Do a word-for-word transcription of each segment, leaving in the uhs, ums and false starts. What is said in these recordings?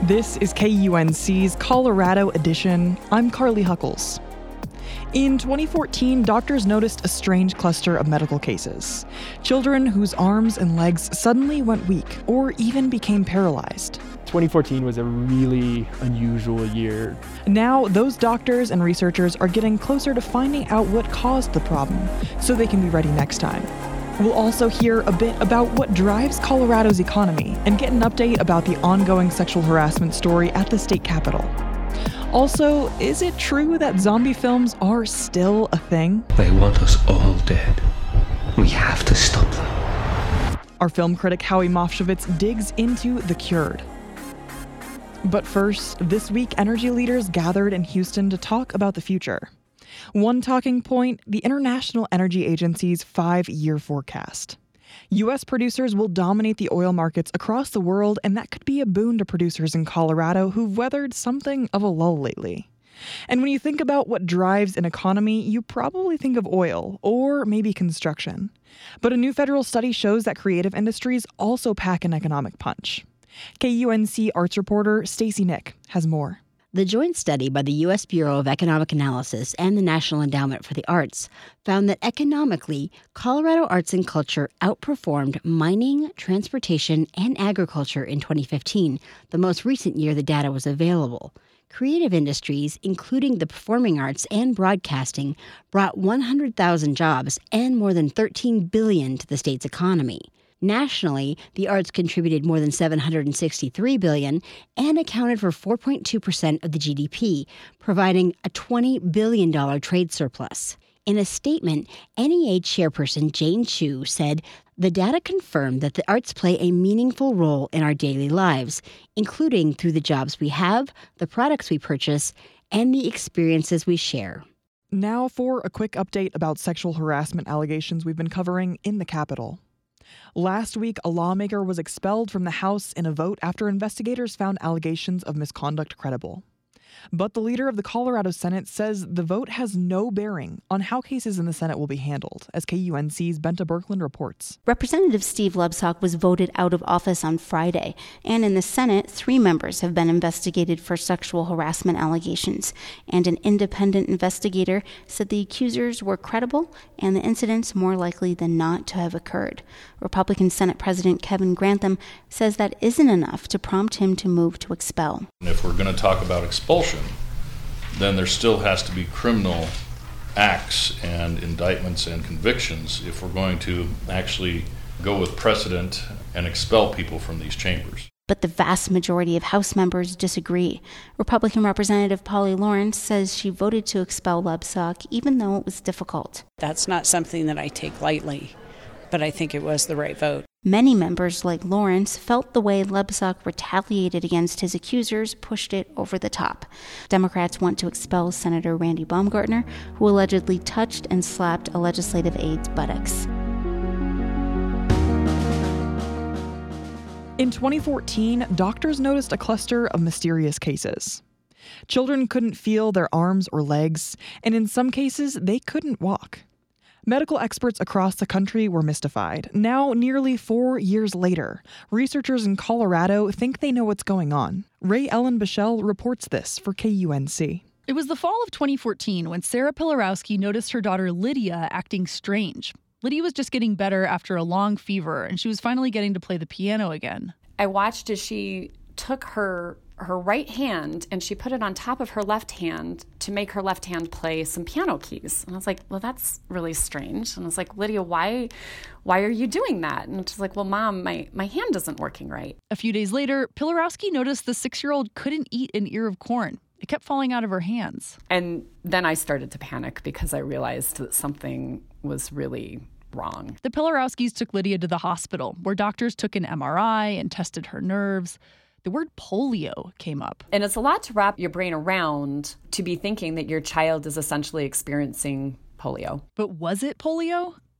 This is K U N C's Colorado edition. I'm Carly Huckles. In twenty fourteen, doctors noticed a strange cluster of medical cases. Children whose arms and legs suddenly went weak or even became paralyzed. twenty fourteen was a really unusual year. Now, those doctors and researchers are getting closer to finding out what caused the problem so they can be ready next time. We'll also hear a bit about what drives Colorado's economy and get an update about the ongoing sexual harassment story at the state capitol. Also, is it true that zombie films are still a thing? They want us all dead. We have to stop them. Our film critic Howie Mofshevitz digs into The Cured. But first, this week energy leaders gathered in Houston to talk about the future. One talking point, the International Energy Agency's five-year forecast. U S producers will dominate the oil markets across the world, and that could be a boon to producers in Colorado who've weathered something of a lull lately. And when you think about what drives an economy, you probably think of oil, or maybe construction. But a new federal study shows that creative industries also pack an economic punch. K U N C arts reporter Stacey Nick has more. The joint study by the U S Bureau of Economic Analysis and the National Endowment for the Arts found that economically, Colorado arts and culture outperformed mining, transportation, and agriculture in twenty fifteen, the most recent year the data was available. Creative industries, including the performing arts and broadcasting, brought one hundred thousand jobs and more than thirteen billion dollars to the state's economy. Nationally, the arts contributed more than seven hundred sixty-three billion dollars and accounted for four point two percent of the G D P, providing a twenty billion dollars trade surplus. In a statement, N E A chairperson Jane Chu said, "The data confirm that the arts play a meaningful role in our daily lives, including through the jobs we have, the products we purchase, and the experiences we share." Now for a quick update about sexual harassment allegations we've been covering in the Capitol. Last week, a lawmaker was expelled from the House in a vote after investigators found allegations of misconduct credible. But the leader of the Colorado Senate says the vote has no bearing on how cases in the Senate will be handled, as K U N C's Benta Birkeland reports. Representative Steve Lebsock was voted out of office on Friday, and in the Senate, three members have been investigated for sexual harassment allegations, and an independent investigator said the accusers were credible and the incidents more likely than not to have occurred. Republican Senate President Kevin Grantham says that isn't enough to prompt him to move to expel. If we're going to talk about expulsion, then there still has to be criminal acts and indictments and convictions if we're going to actually go with precedent and expel people from these chambers. But the vast majority of House members disagree. Republican Representative Polly Lawrence says she voted to expel Lebsock even though it was difficult. That's not something that I take lightly, but I think it was the right vote. Many members, like Lawrence, felt the way Lebsock retaliated against his accusers pushed it over the top. Democrats want to expel Senator Randy Baumgartner, who allegedly touched and slapped a legislative aide's buttocks. In twenty fourteen, doctors noticed a cluster of mysterious cases. Children couldn't feel their arms or legs, and in some cases, they couldn't walk. Medical experts across the country were mystified. Now, nearly four years later, researchers in Colorado think they know what's going on. Ray Ellen Bichelle reports this for K U N C. It was the fall of twenty fourteen when Sarah Pilarowski noticed her daughter Lydia acting strange. Lydia was just getting better after a long fever, and she was finally getting to play the piano again. I watched as she took her her right hand and she put it on top of her left hand to make her left hand play some piano keys. And I was like, well, that's really strange. And I was like, Lydia, why why are you doing that? And she's like, well, Mom, my, my hand isn't working right. A few days later, Pilarowski noticed the six-year-old couldn't eat an ear of corn. It kept falling out of her hands. And then I started to panic because I realized that something was really wrong. The Pilarowskis took Lydia to the hospital, where doctors took an M R I and tested her nerves. The word polio came up. And it's a lot to wrap your brain around, to be thinking that your child is essentially experiencing polio. But was it polio?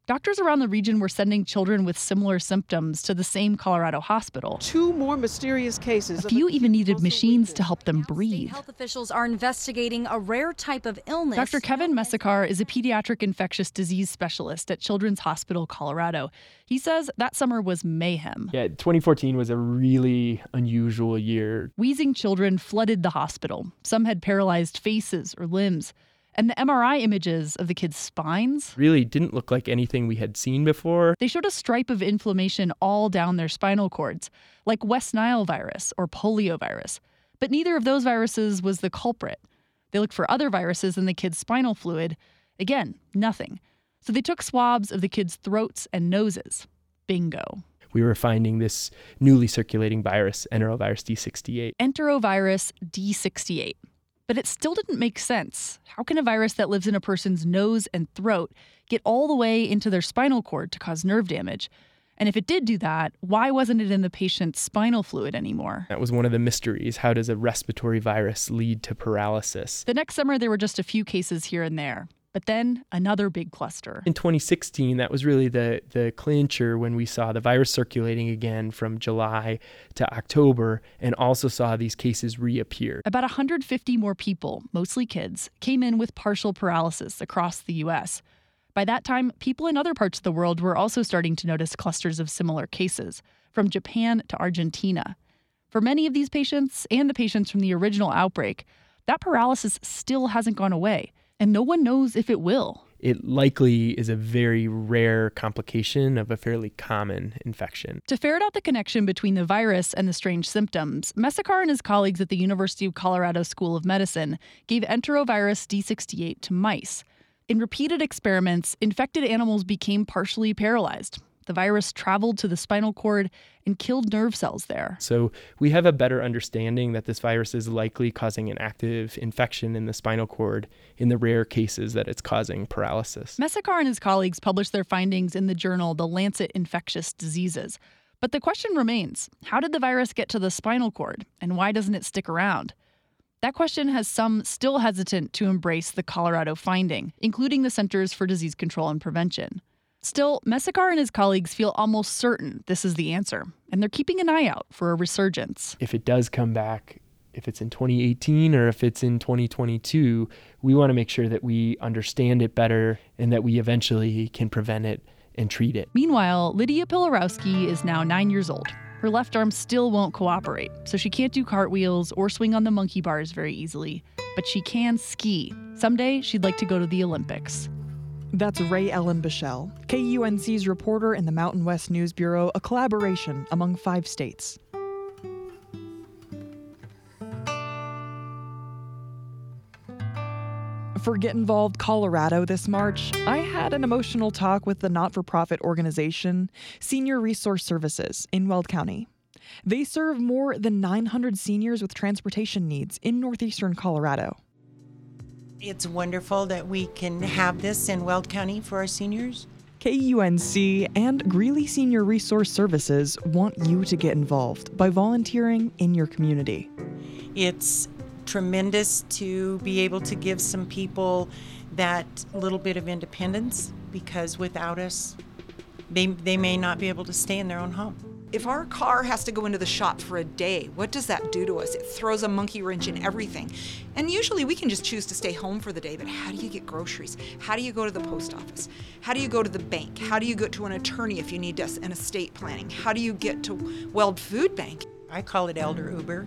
Doctors around the region were sending children with similar symptoms to the same Colorado hospital. Two more mysterious cases. A few even needed machines to help them breathe. Health officials are investigating a rare type of illness. Doctor Kevin Messakar is a pediatric infectious disease specialist at Children's Hospital Colorado. He says that summer was mayhem. Yeah, twenty fourteen was a really unusual year. Wheezing children flooded the hospital. Some had paralyzed faces or limbs. And the M R I images of the kids' spines really didn't look like anything we had seen before. They showed a stripe of inflammation all down their spinal cords, like West Nile virus or poliovirus. But neither of those viruses was the culprit. They looked for other viruses in the kids' spinal fluid. Again, nothing. So they took swabs of the kids' throats and noses. Bingo. We were finding this newly circulating virus, enterovirus D sixty-eight. Enterovirus D sixty-eight. But it still didn't make sense. How can a virus that lives in a person's nose and throat get all the way into their spinal cord to cause nerve damage? And if it did do that, why wasn't it in the patient's spinal fluid anymore? That was one of the mysteries. How does a respiratory virus lead to paralysis? The next summer, there were just a few cases here and there. But then another big cluster. In twenty sixteen, that was really the, the clincher when we saw the virus circulating again from July to October and also saw these cases reappear. About one hundred fifty more people, mostly kids, came in with partial paralysis across the U S. By that time, people in other parts of the world were also starting to notice clusters of similar cases, from Japan to Argentina. For many of these patients and the patients from the original outbreak, that paralysis still hasn't gone away. And no one knows if it will. It likely is a very rare complication of a fairly common infection. To ferret out the connection between the virus and the strange symptoms, Messakar and his colleagues at the University of Colorado School of Medicine gave enterovirus D sixty-eight to mice. In repeated experiments, infected animals became partially paralyzed. The virus traveled to the spinal cord and killed nerve cells there. So we have a better understanding that this virus is likely causing an active infection in the spinal cord in the rare cases that it's causing paralysis. Messakar and his colleagues published their findings in the journal The Lancet Infectious Diseases. But the question remains, how did the virus get to the spinal cord, and why doesn't it stick around? That question has some still hesitant to embrace the Colorado finding, including the Centers for Disease Control and Prevention. Still, Messakar and his colleagues feel almost certain this is the answer, and they're keeping an eye out for a resurgence. If it does come back, if it's in twenty eighteen or if it's in twenty twenty-two, we want to make sure that we understand it better and that we eventually can prevent it and treat it. Meanwhile, Lydia Pilarowski is now nine years old. Her left arm still won't cooperate, so she can't do cartwheels or swing on the monkey bars very easily. But she can ski. Someday, she'd like to go to the Olympics. That's Ray Ellen Bichelle, K U N C's reporter in the Mountain West News Bureau, a collaboration among five states. For Get Involved Colorado this March, I had an emotional talk with the not-for-profit organization Senior Resource Services in Weld County. They serve more than nine hundred seniors with transportation needs in northeastern Colorado. It's wonderful that we can have this in Weld County for our seniors. K U N C and Greeley Senior Resource Services want you to get involved by volunteering in your community. It's tremendous to be able to give some people that little bit of independence, because without us, they, they may not be able to stay in their own home. If our car has to go into the shop for a day, what does that do to us? It throws a monkey wrench in everything. And usually we can just choose to stay home for the day, but how do you get groceries? How do you go to the post office? How do you go to the bank? How do you get to an attorney if you need an estate planning? How do you get to Weld Food Bank? I call it Elder Uber.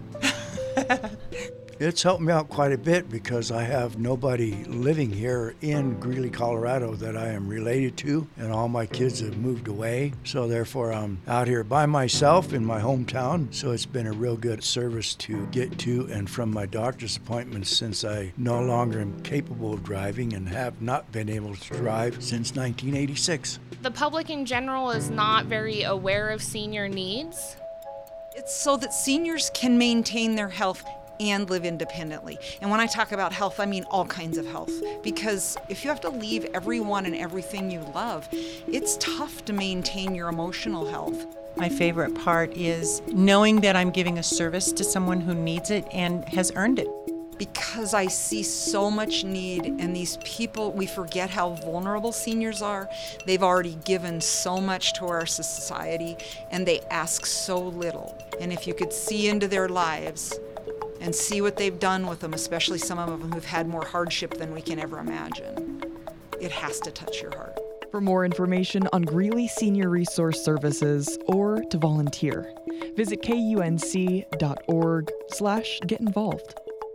It's helped me out quite a bit because I have nobody living here in Greeley, Colorado that I am related to, and all my kids have moved away. So therefore I'm out here by myself in my hometown. So it's been a real good service to get to and from my doctor's appointments, since I no longer am capable of driving and have not been able to drive since nineteen eighty-six. The public in general is not very aware of senior needs. It's so that seniors can maintain their health and live independently. And when I talk about health, I mean all kinds of health. Because if you have to leave everyone and everything you love, it's tough to maintain your emotional health. My favorite part is knowing that I'm giving a service to someone who needs it and has earned it. because I see so much need, and these people, we forget how vulnerable seniors are. They've already given so much to our society, and they ask so little. And if you could see into their lives and see what they've done with them, especially some of them who've had more hardship than we can ever imagine, it has to touch your heart. For more information on Greeley Senior Resource Services or to volunteer, visit kunc.org slash get involved.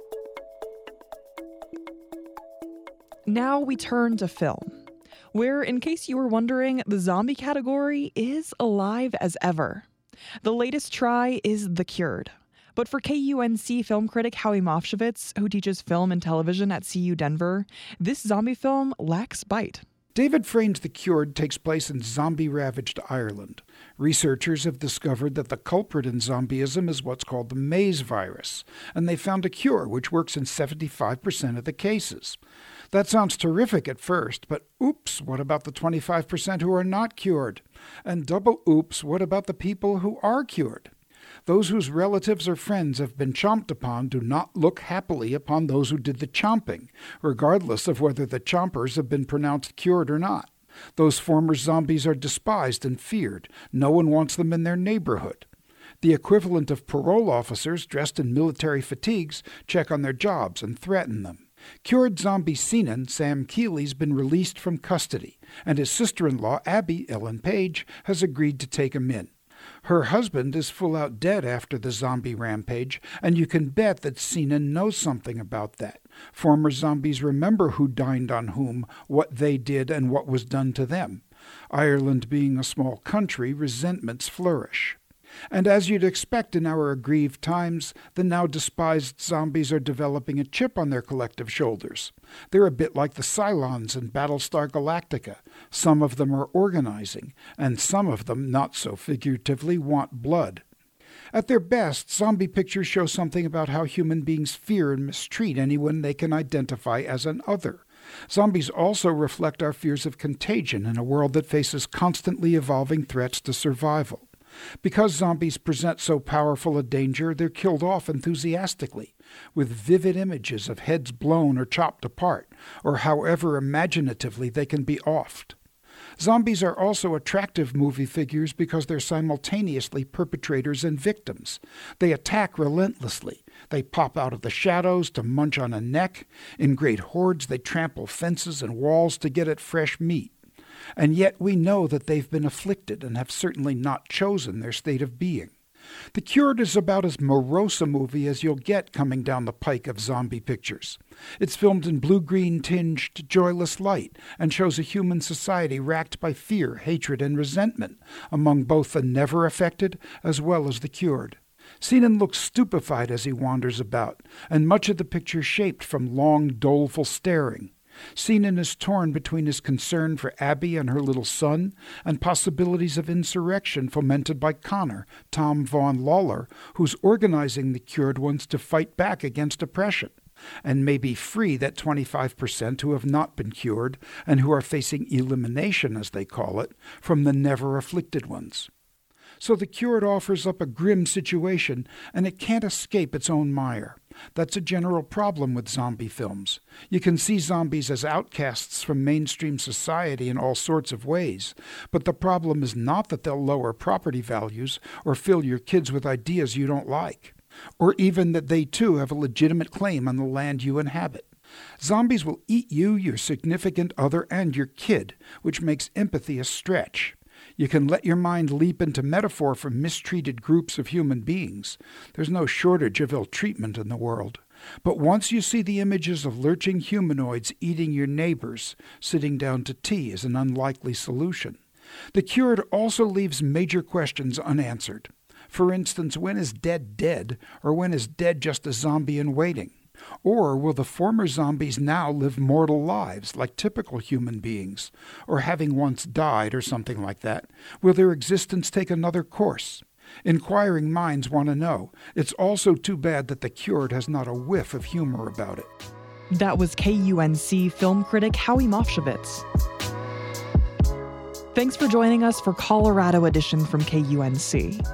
Now we turn to film, where, in case you were wondering, the zombie category is alive as ever. The latest try is The Cured. But for K U N C film critic Howie Mofshevitz, who teaches film and television at C U Denver, this zombie film lacks bite. David Frayn's The Cured takes place in zombie-ravaged Ireland. Researchers have discovered that the culprit in zombieism is what's called the Maze virus, and they found a cure which works in seventy-five percent of the cases. That sounds terrific at first, but oops, what about the twenty-five percent who are not cured? And double oops, what about the people who are cured? Those whose relatives or friends have been chomped upon do not look happily upon those who did the chomping, regardless of whether the chompers have been pronounced cured or not. Those former zombies are despised and feared. No one wants them in their neighborhood. The equivalent of parole officers dressed in military fatigues check on their jobs and threaten them. Cured zombie Sinan, Sam Keeley's been released from custody, and his sister-in-law, Abby Ellen Page, has agreed to take him in. Her husband is full-out dead after the zombie rampage, and you can bet that Sinan knows something about that. Former zombies remember who dined on whom, what they did, and what was done to them. Ireland being a small country, resentments flourish. And as you'd expect in our aggrieved times, the now despised zombies are developing a chip on their collective shoulders. They're a bit like the Cylons in Battlestar Galactica. Some of them are organizing, and some of them, not so figuratively, want blood. At their best, zombie pictures show something about how human beings fear and mistreat anyone they can identify as an other. Zombies also reflect our fears of contagion in a world that faces constantly evolving threats to survival. Because zombies present so powerful a danger, they're killed off enthusiastically, with vivid images of heads blown or chopped apart, or however imaginatively they can be offed. Zombies are also attractive movie figures because they're simultaneously perpetrators and victims. They attack relentlessly. They pop out of the shadows to munch on a neck. In great hordes, they trample fences and walls to get at fresh meat. And yet we know that they've been afflicted and have certainly not chosen their state of being. The Cured is about as morose a movie as you'll get coming down the pike of zombie pictures. It's filmed in blue-green tinged, joyless light and shows a human society racked by fear, hatred, and resentment among both the never affected as well as the cured. Sinan looks stupefied as he wanders about, and much of the picture shaped from long, doleful staring. Sinan is torn between his concern for Abby and her little son and possibilities of insurrection fomented by Connor, Tom Vaughan Lawler, who's organizing the cured ones to fight back against oppression, and maybe free that twenty-five percent who have not been cured and who are facing elimination, as they call it, from the never-afflicted ones. So the Cured offers up a grim situation, and it can't escape its own mire. That's a general problem with zombie films. You can see zombies as outcasts from mainstream society in all sorts of ways, but the problem is not that they'll lower property values or fill your kids with ideas you don't like, or even that they too have a legitimate claim on the land you inhabit. Zombies will eat you, your significant other, and your kid, which makes empathy a stretch. You can let your mind leap into metaphor for mistreated groups of human beings. There's no shortage of ill treatment in the world. But once you see the images of lurching humanoids eating your neighbors, sitting down to tea is an unlikely solution. The Cured also leaves major questions unanswered. For instance, when is dead dead, or when is dead just a zombie in waiting? Or will the former zombies now live mortal lives like typical human beings? Or having once died or something like that, will their existence take another course? Inquiring minds want to know. It's also too bad that The Cured has not a whiff of humor about it. That was K U N C film critic Howie Mofshevitz. Thanks for joining us for Colorado Edition from K U N C.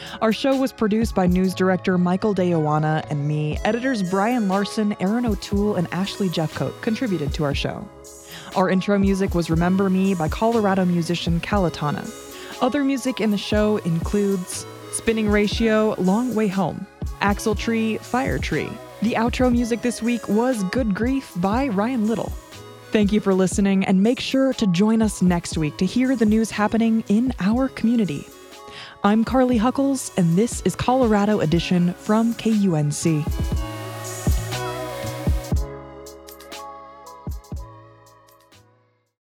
Our show was produced by news director Michael DeIoanna and me. Editors Brian Larson, Aaron O'Toole, and Ashley Jeffcoat contributed to our show. Our intro music was Remember Me by Colorado musician Calatana. Other music in the show includes Spinning Ratio, Long Way Home, Axle Tree, Fire Tree. The outro music this week was Good Grief by Ryan Little. Thank you for listening, and make sure to join us next week to hear the news happening in our community. I'm Carly Huckles, and this is Colorado Edition from K U N C.